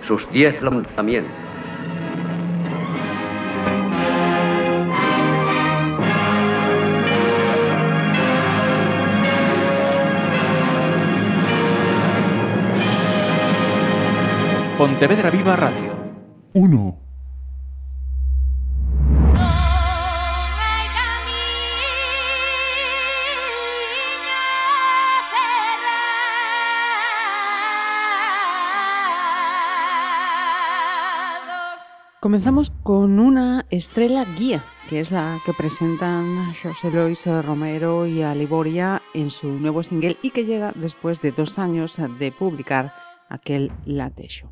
sus 10 lanzamientos. Pontevedra Viva Radio. 1. Comenzamos con una estrella guía, que es la que presentan José Luis Romero y Aliboria en su nuevo single y que llega después de 2 años de publicar aquel Latexo.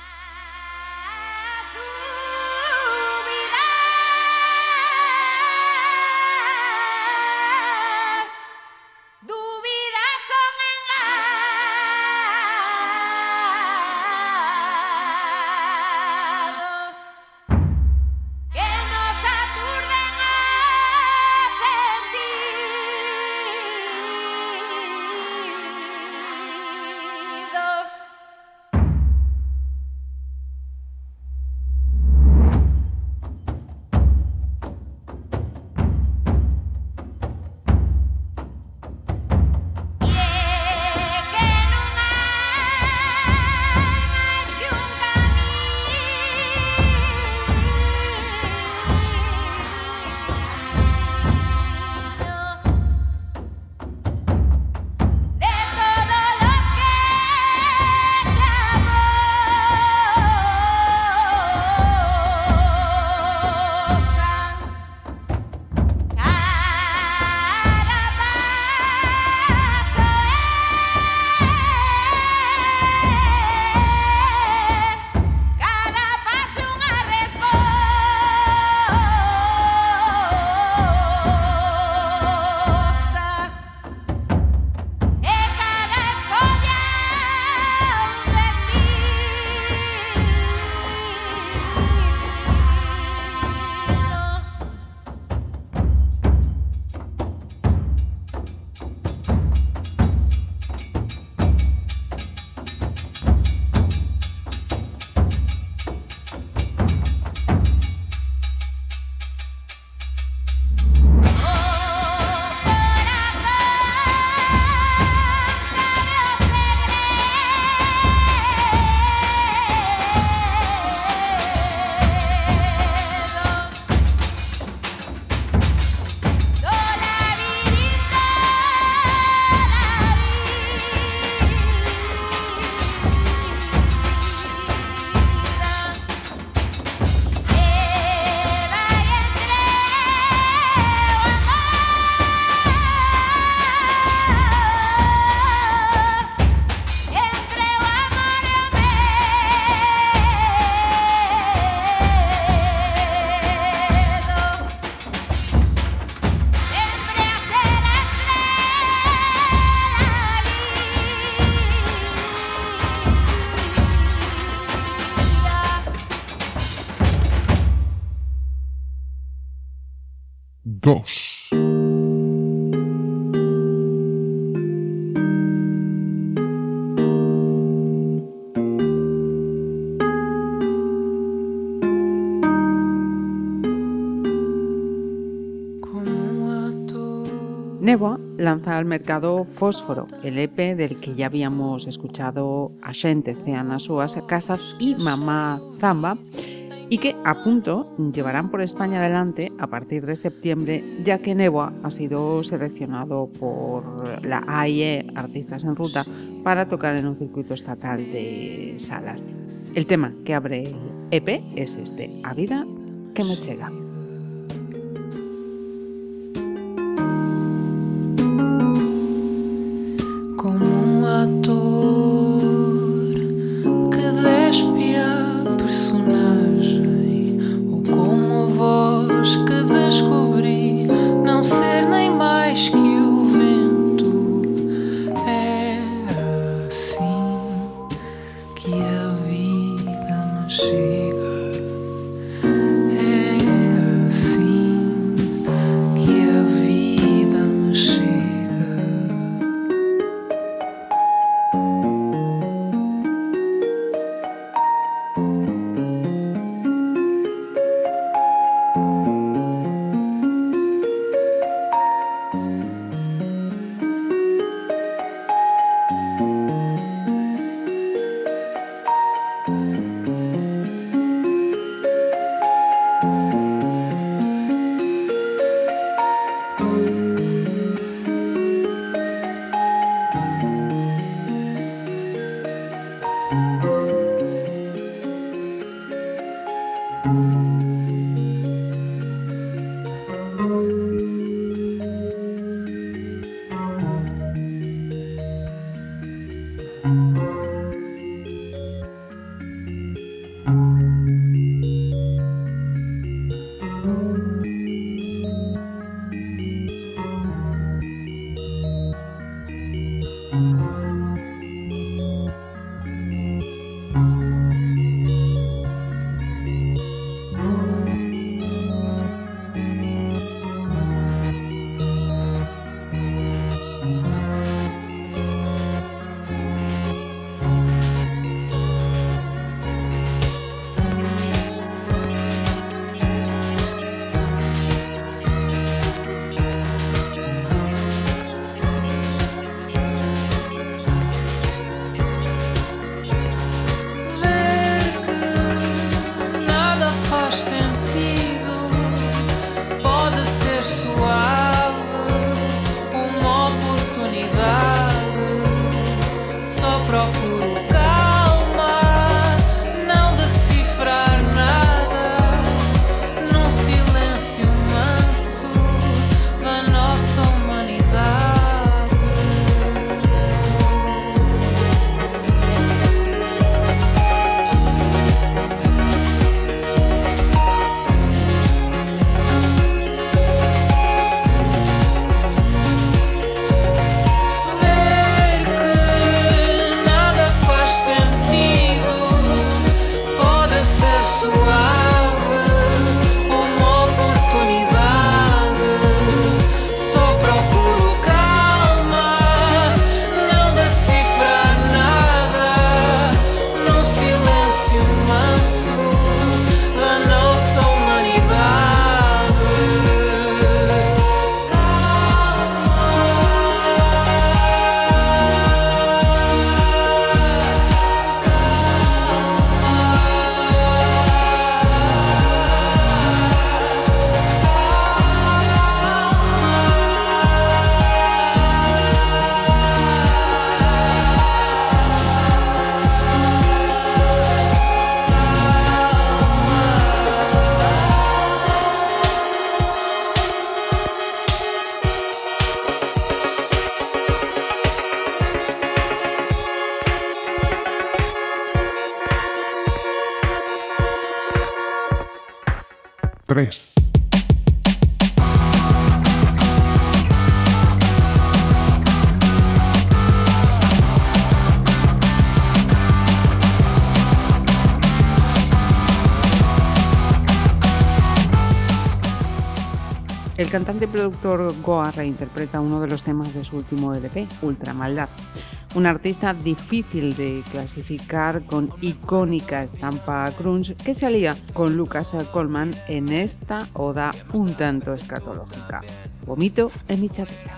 Néboa lanza al mercado Fósforo, el EP del que ya habíamos escuchado A Xente Cean as súas casas y Mamá Zamba, y que a punto llevarán por España adelante a partir de septiembre, ya que Néboa ha sido seleccionado por la AIE Artistas en Ruta para tocar en un circuito estatal de salas. El tema que abre el EP es este, A Vida que me chega. 3. El cantante y productor Goa reinterpreta uno de los temas de su último LP, Ultramaldad. Un artista difícil de clasificar con icónica estampa grunge que se alía con Lucas Coleman en esta oda un tanto escatológica. Vomito en mi chaqueta.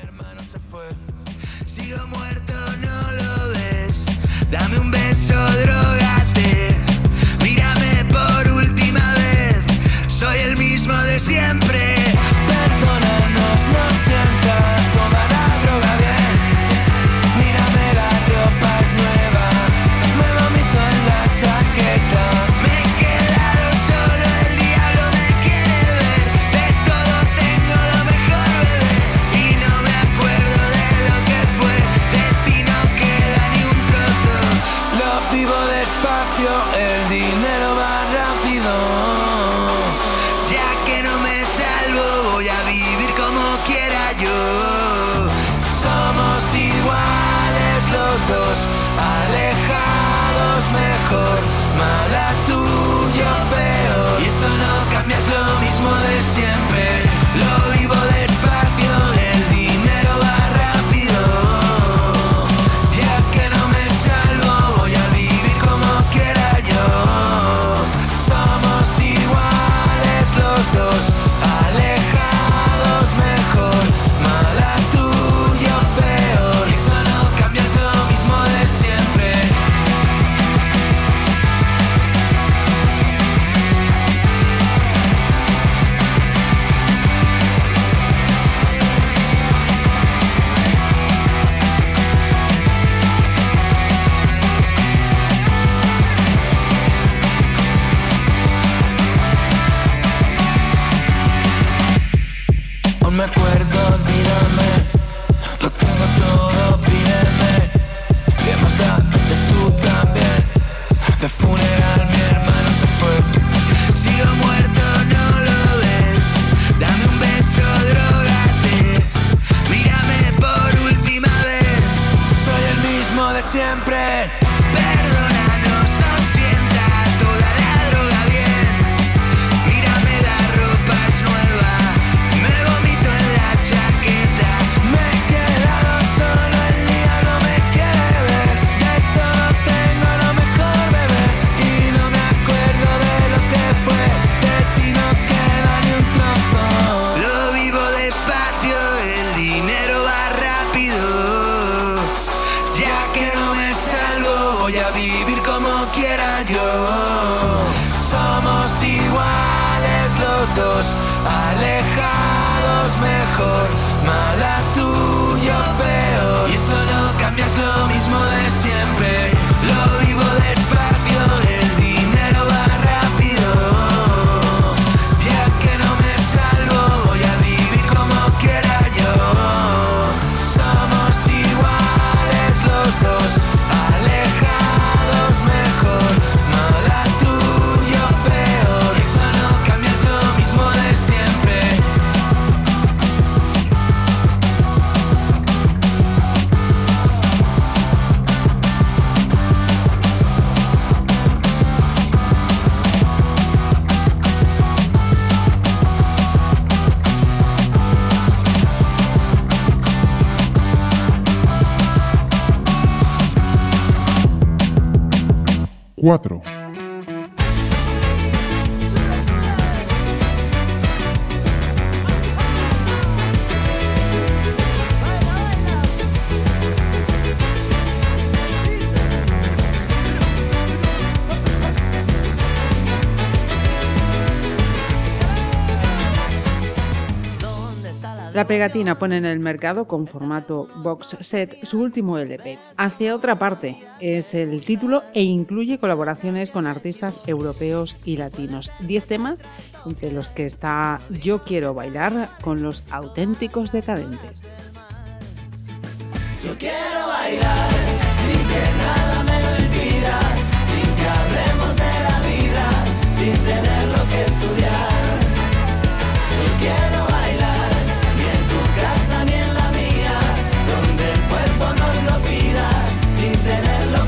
Sigo muerto, no lo ves. Dame un beso, drogate. Mírame por última vez. Soy el mismo de siempre. Perdónanos, no sienta toda la droga bien. Mírame, la ropa es nueva. Me vomito en la chaqueta. Me he quedado solo, el diablo me quiere ver. De todo tengo lo mejor, bebé. Y no me acuerdo de lo que fue. De ti no queda ni un trozo. Lo vivo despacio, el dinero va rápido. Ya que no me salvo, voy a vivir como quiera yo. Somos iguales los dos, alejados mejor, mala tuyo peor. Y eso no cambia, es lo mismo de siempre. Lo vivo despacio, el dinero va rápido. Ya que no me salvo, voy a vivir como quiera yo. Somos iguales los dos, alejados mejor, mala tuyo peor. Y eso no cambia, es lo mismo de siempre. Aún me acuerdo, olvídame. Lo tengo todo, pídeme. ¿Qué más da? Vete tú también. De funeral mi hermano. yo. Somos iguales los dos, alejados mejor, mala tuyo peor. Y eso no cambia, es lo mismo de siempre. Lo vivo despacio, el dinero va rápido. Ya que no me salvo, voy a vivir como quiera yo. Somos iguales los dos, alejados mejor, mala tuyo peor. Y eso no cambia, es lo mismo de siempre. Cuatro. La Pegatina pone en el mercado con formato box set su último LP. Hacia otra parte es el título e incluye colaboraciones con artistas europeos y latinos. 10 temas, entre los que está Yo quiero bailar con Los Auténticos Decadentes. Yo quiero bailar sin que nada me lo impida, sin que hablemos de la vida, sin tener lo que estudiar. Yo quiero bailar ni en tu casa ni en la mía, donde el cuerpo nos lo pida, sin tener lo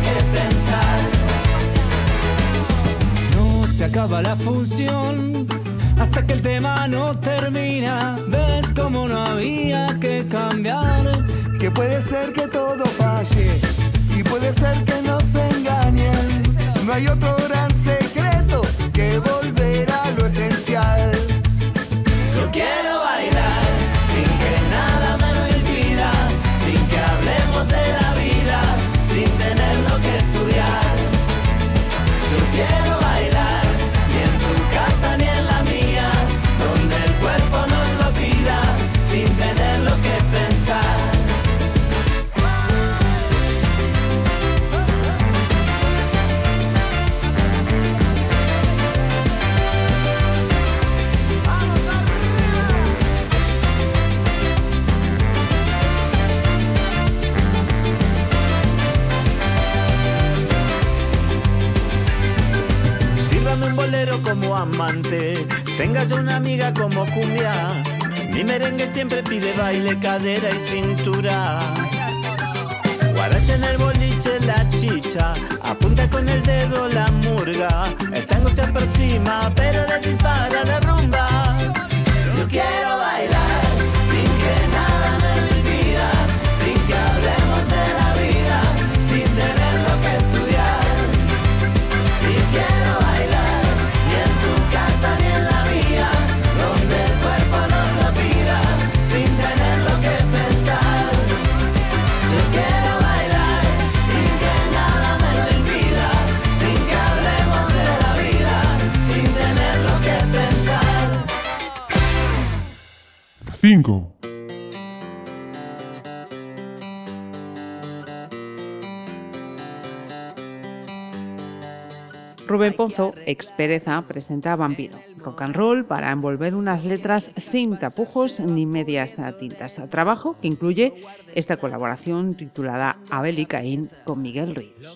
que pensar. No se acaba la función hasta que el tema no termina. Ves como no había que cambiar. Que puede ser que todo falle y puede ser que nos engañen. No hay otro gran secreto que volver a lo esencial. Yo quiero bailar sin que nada me lo impida, sin que hablemos de la vida, sin tener lo que estudiar. Yo quiero bailar ni en tu casa ni en la mía, donde el cuerpo nos lo pida, sin tener lo que pensar. Un bolero como amante, tengas una amiga como cumbia. Mi merengue siempre pide baile, cadera y cintura. Guaracha en el boliche, la chicha, apunta con el dedo la murga. El tango se aproxima, pero le dispara la rumba. Yo quiero bailar sin que nada me lo impida, sin que hablemos de la vida, sin tener lo que estudiar. Y quiero bailar ni en tu casa ni en la mía, donde el cuerpo nos lo pida, sin tener lo que pensar. Yo quiero bailar sin que nada me lo impida, sin que hablemos de la vida, sin tener lo que pensar. 5. Rubén Pozo, ex Pereza, presenta Vampiro, rock and roll para envolver unas letras sin tapujos ni medias tintas. Trabajo que incluye esta colaboración titulada Abel y Caín con Miguel Ríos.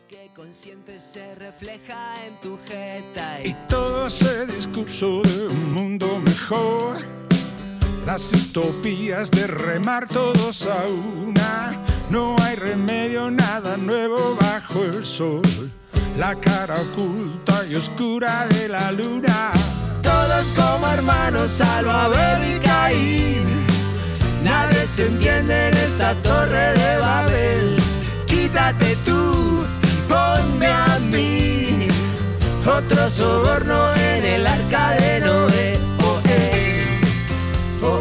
Y todo ese discurso de un mundo mejor, las utopías de remar todos a una, no hay remedio, nada nuevo bajo el sol. La cara oculta y oscura de la luna. Todos como hermanos, salvo Abel y Caín. Nadie se entiende en esta torre de Babel. Quítate tú, ponme a mí. Otro soborno en el arca de Noé. Oh, oh,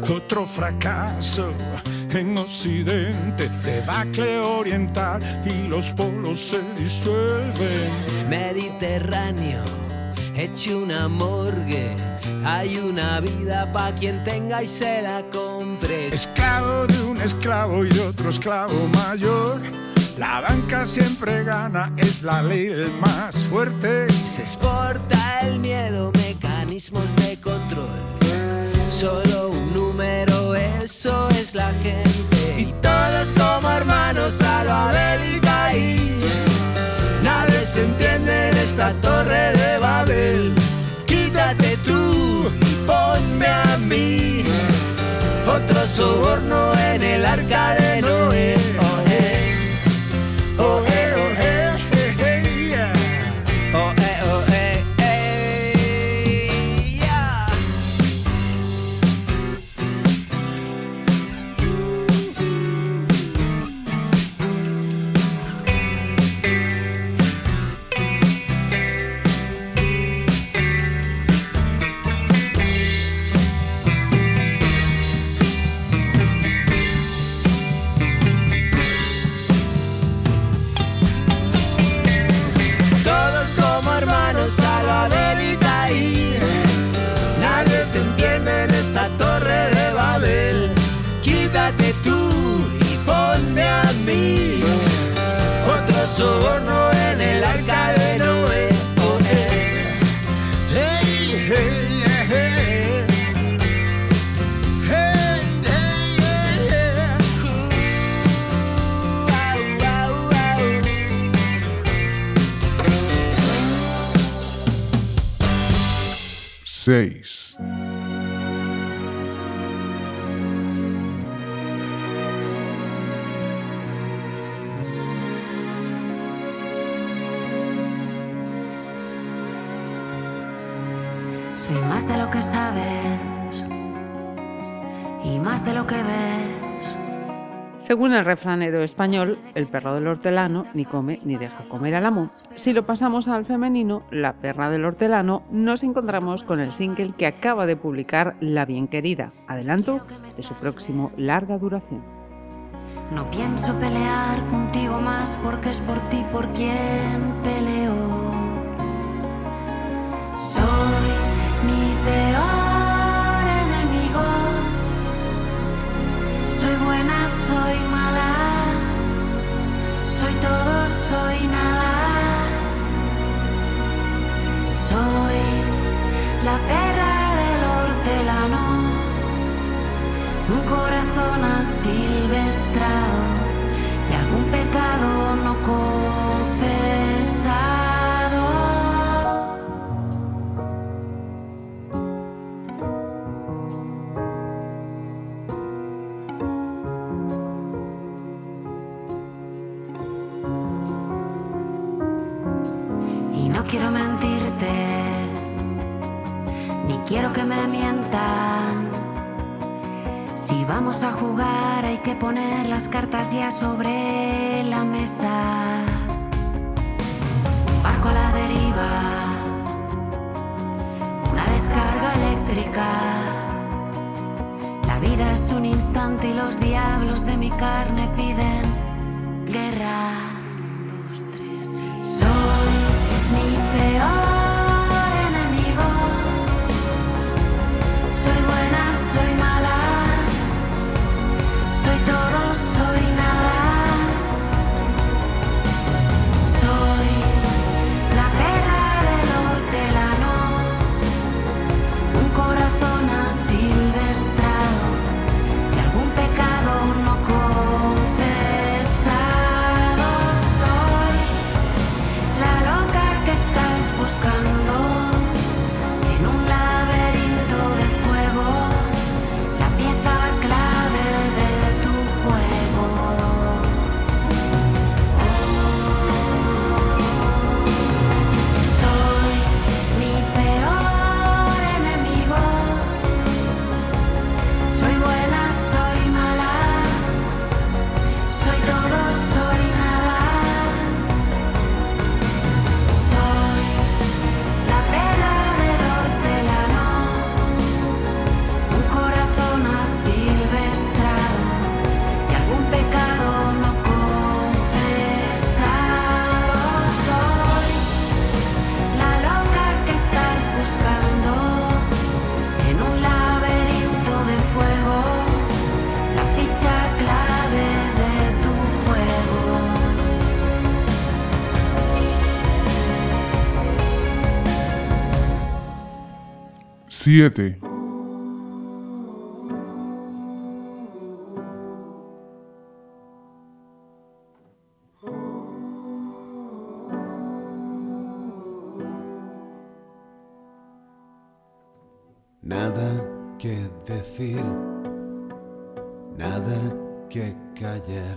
otro fracaso en Occidente, debacle oriental y los polos se disuelven. Mediterráneo, hecho una morgue, hay una vida pa' quien tenga y se la compre. Esclavo de un esclavo y de otro esclavo mayor, la banca siempre gana, es la ley del más fuerte. Se exporta el miedo, mecanismos de control, solo un número, eso es la gente. Y todos como hermanos, Alba, Abel y Caín. Nadie se entiende en esta torre de Babel. Quítate tú y ponme a mí, otro soborno en el arca de Noé. Oh, yeah. Yeah. 6. Soy más de lo que sabes y más de lo que ves. Según el refranero español, el perro del hortelano ni come ni deja comer al amo. Si lo pasamos al femenino, la perra del hortelano, nos encontramos con el single que acaba de publicar La Bien Querida, adelanto de su próximo larga duración. No pienso pelear contigo más porque es por ti por quien peleo. Soy mi peor enemigo. Soy buena, soy mala. Soy todo, soy nada. Soy la perra del hortelano. Un corazón asilvestrado y algún pecado no confesado. Y no quiero mentirte, ni quiero que me mientan. Si vamos a jugar hay que poner las cartas ya sobre la mesa. Un barco a la deriva, una descarga eléctrica. La vida es un instante y los diablos de mi carne piden guerra. 1, 2, 3 y... Soy mi peor enemigo. Soy buena, soy mala. Soy todo, soy nada. Soy la perra del hortelano. Un corazón asilvestrado y algún pecado no confesado. 7. Nada que decir, nada que callar,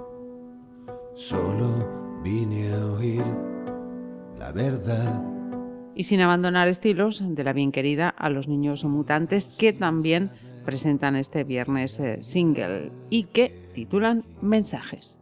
solo vine a oír la verdad. Y sin abandonar estilos, de la bien querida a Los Niños Mutantes, que también presentan este viernes single y que titulan Mensajes.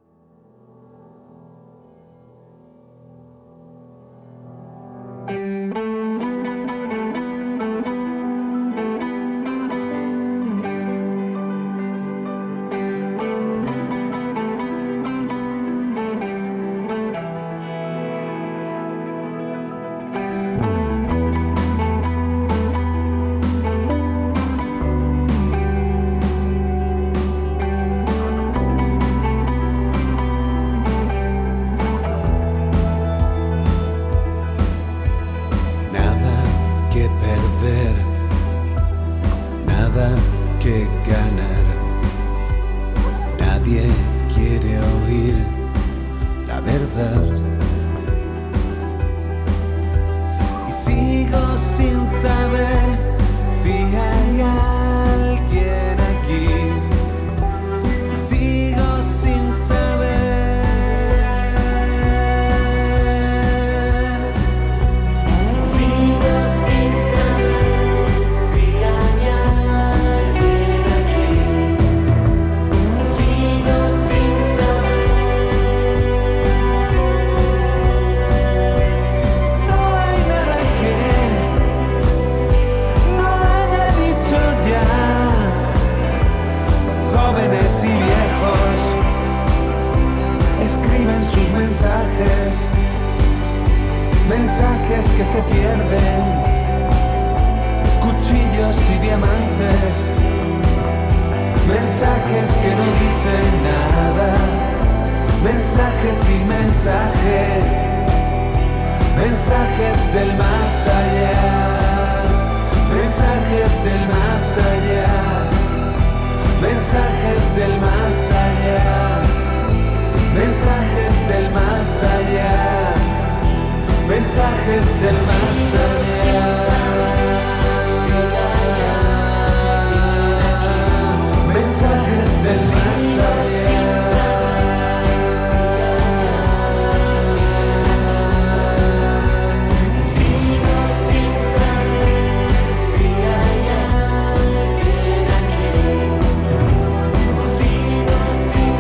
Mensajes que se pierden, cuchillos y diamantes, mensajes que no dicen nada, mensajes sin mensaje, mensajes del más allá, mensajes del más allá, mensajes del más allá, mensajes del más allá. Mensajes del más allá. Mensajes del más allá. Sigo sin saber si hay alguien aquí. Sigo sin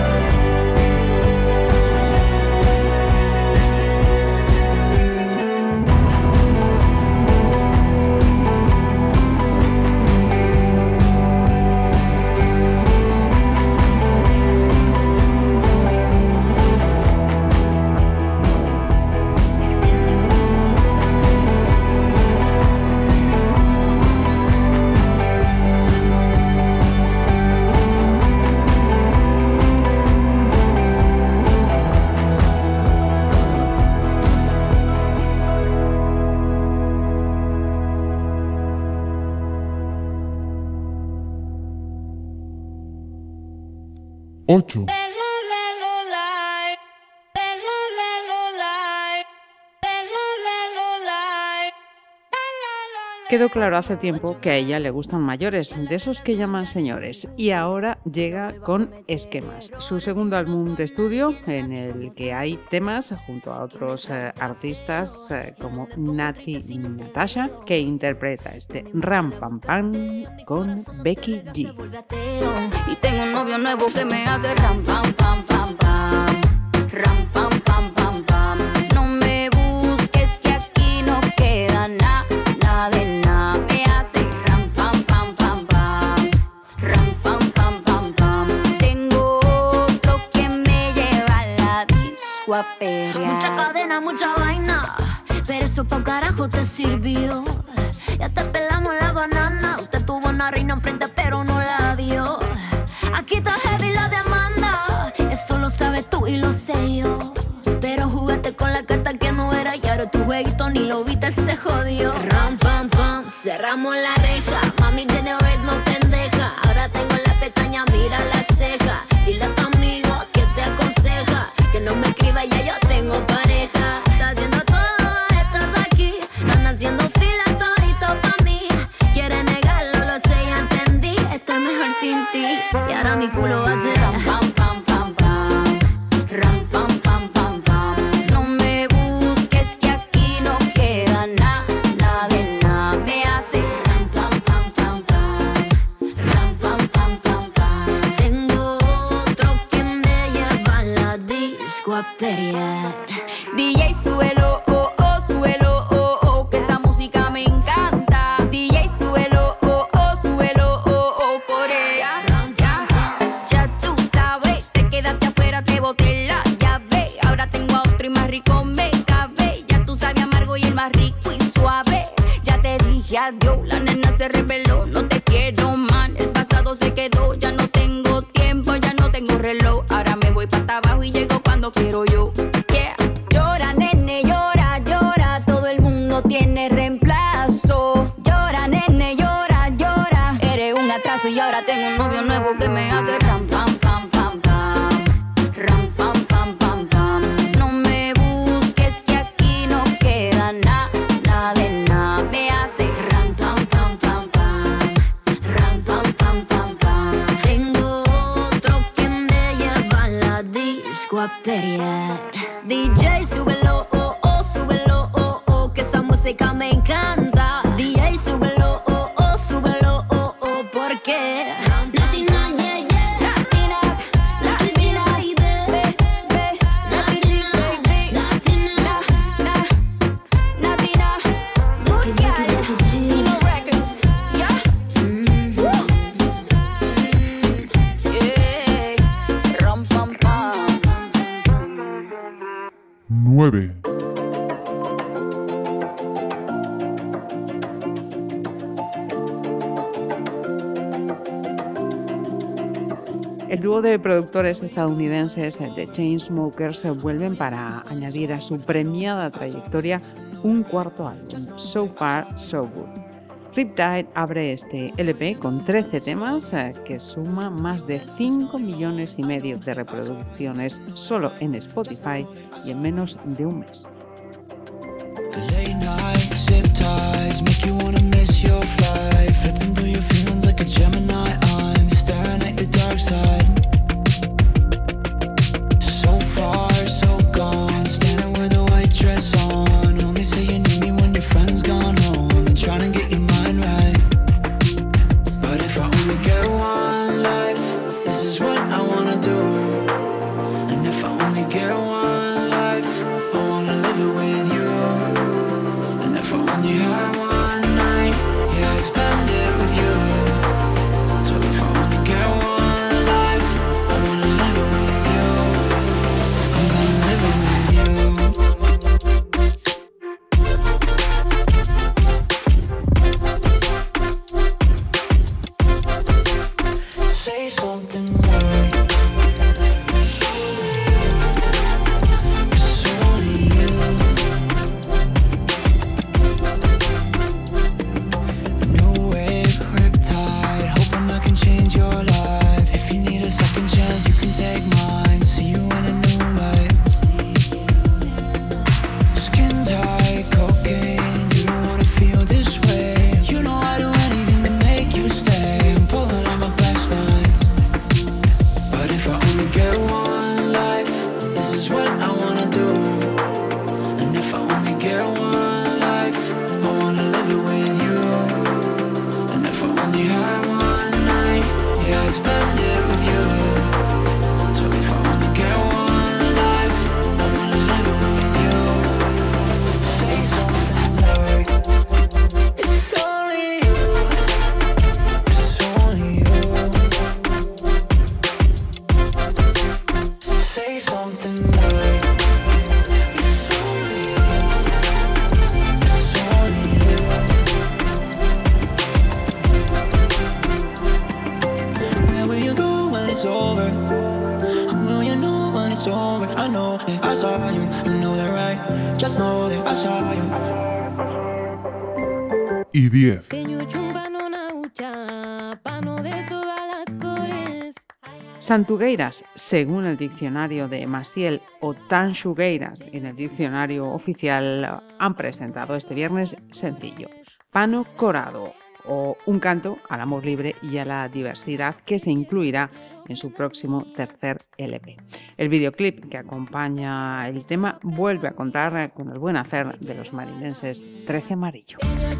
Ocho. Quedó claro hace tiempo que a ella le gustan mayores, de esos que llaman señores, y ahora llega con Esquemas, su segundo álbum de estudio en el que hay temas junto a otros artistas como Nati Natasha, que interpreta este Ram Pam Pam con Becky G. Y tengo un novio nuevo que me hace ram pam pam pam pam, ram pam pam pam pam. No me busques que aquí no queda nada de nada. Me hace ram pam pam pam pam, ram pam pam pam pam. Tengo otro que me lleva a la disco a perrear. Mucha cadena, mucha vaina, pero eso pa' carajo te sirvió. Ya te pelamos la banana. Usted tuvo una reina enfrente pero no la dio. Aquí está heavy la demanda, eso lo sabes tú y lo sé yo. Pero jugaste con la carta que no era y ahora tu jueguito ni lo viste, se jodió. Ram pam pam, Cerramos la reja, mami de no es no pendeja. Ahora tengo la pestaña, mira la ceja. Dile a tu amigo que te aconseja que no me escriba, ya yo tengo pareja. Estás haciendo todo, estás aquí. Están haciendo fila todito pa' mí. Quiere negarlo, lo sé, ya entendí. Estoy mejor sin ti. Y ahora mi culo hace ram, pam, pam, pam, pam. Ram, pam, pam, pam, pam. No me busques que aquí no queda nada, nada de nada. Me hace ram, pam, pam, pam, pam. Ram, pam, pam, pam, pam. Tengo otro que me lleva a la disco a pelear. DJ, súbelo, oh, oh, súbelo, oh, oh, que esa música me encanta. DJ, súbelo, oh, oh, súbelo, oh, oh, por ella. Ya tú sabes, te quedaste afuera, te boté la llave. Ahora tengo a otro y más rico me cabe. Ya tú sabes amargo y el más rico y suave. Ya te dije adiós, la nena se reveló. No te quiero, man, el pasado se quedó. Ya no tengo tiempo, ya no tengo reloj. Ahora me voy para abajo y llego cuando quiero yo. Llora, nene, llora, llora. Todo el mundo tiene reemplazo. Llora, nene, llora, llora. Eres un atraso y ahora tengo un novio nuevo que me hace ram, pam, pam, pam, pam. Ram, pam, pam, pam, pam. No me busques que aquí no queda nada, nada de nada. Me hace ram, pam, pam, pam, pam. Ram, pam, pam, pam, pam. Tengo otro que me lleva a la disco a pelear. DJ, súbelo, oh, oh, súbelo, oh, oh, que esa música me encanta. DJ, súbelo, oh, oh, súbelo, oh, oh, porque Latina, yeah, yeah. Latina, Latina, baby, Latina, Latina, Latina, Emo Records, yeah. Yeah, ram, pam, pam. 9. El dúo de productores estadounidenses The Chainsmokers vuelven para añadir a su premiada trayectoria un cuarto álbum, So Far, So Good. Riptide abre este LP con 13 temas que suma más de 5,5 millones de reproducciones solo en Spotify y en menos de un mes. Late night, zip ties, make you wanna miss your flight. Flipping through your feelings like a Gemini. I'm staring at your dark side. So far, so gone. Standing with a white dress on. Only say you need me when your friend's gone home. And trying to get your mind right. But if I only get one life, this is what I wanna do. And if I only get one life, I wanna live it with you. And if I only had one night, yeah, I'd spend it with you. So if I only get one life, I wanna live it with you. I'm gonna live it with you. Say something right. It's only you. 10. Santugueiras, según el diccionario de Maciel, o Tanxugueiras en el diccionario oficial, han presentado este viernes sencillo Pano Corado, o un canto al amor libre y a la diversidad, que se incluirá en su próximo tercer LP. El videoclip que acompaña el tema vuelve a contar con el buen hacer de los marinenses 13 Amarillo.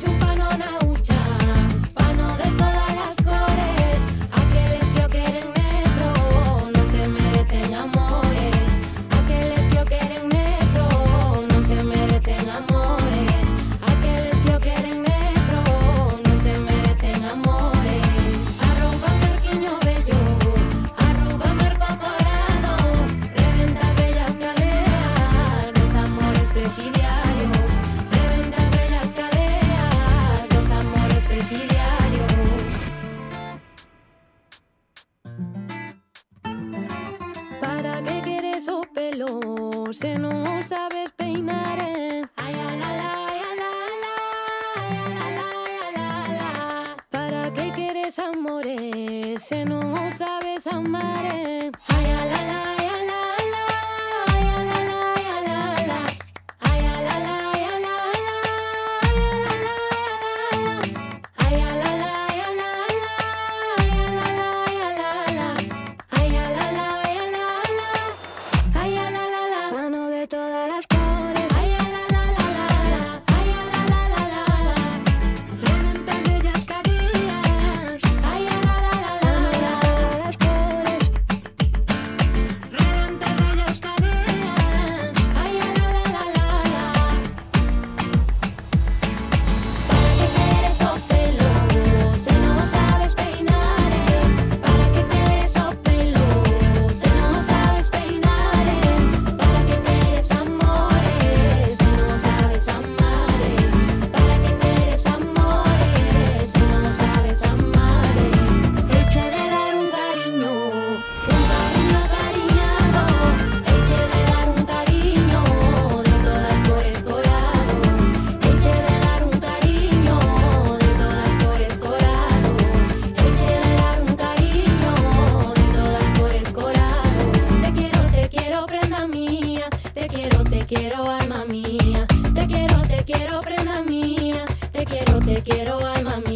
Se no sabes peinar, ay, la, la, la. ¿Para qué quieres amores? Se no sabes amar, ay, la, la. Te quiero, alma mía. Te quiero, prenda mía. Te quiero, alma mía.